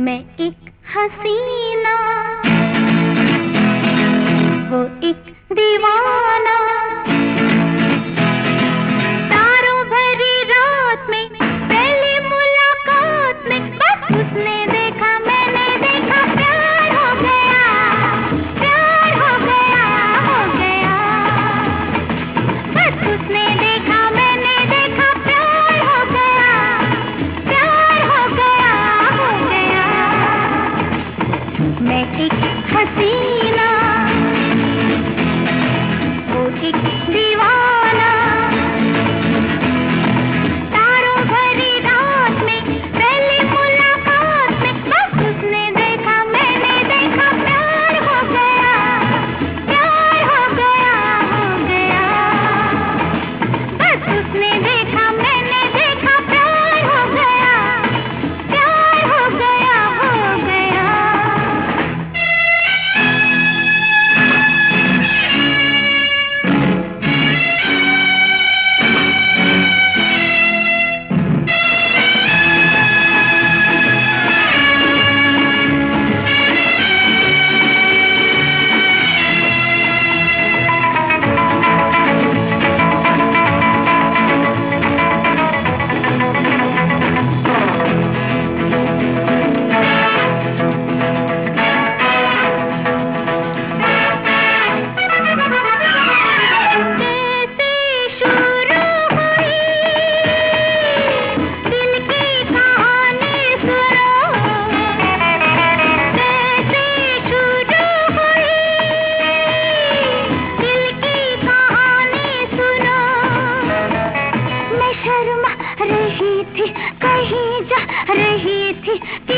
मैं एक हसीना, वो एक दीवाना। तारों भरी रात में पहली मुलाकात में बस उसने देखा मैंने देखा, प्यार हो गया, प्यार हो गया, हो गया। बस उसने देखा मैंने देखा, प्यार हो गया, प्यार हो गया, हो गया। मैं एक हसीना, वो एक दीवाना। तारों भरी रात में पहली मुलाकात में बस उसने देखा मैंने देखा, प्यार हो गया, प्यार हो गया, हो गया। बस उसने देखा मैंने देखा, प्यार हो गया, प्यार हो गया, हो गया। रही थी, कहीं जा रही थी।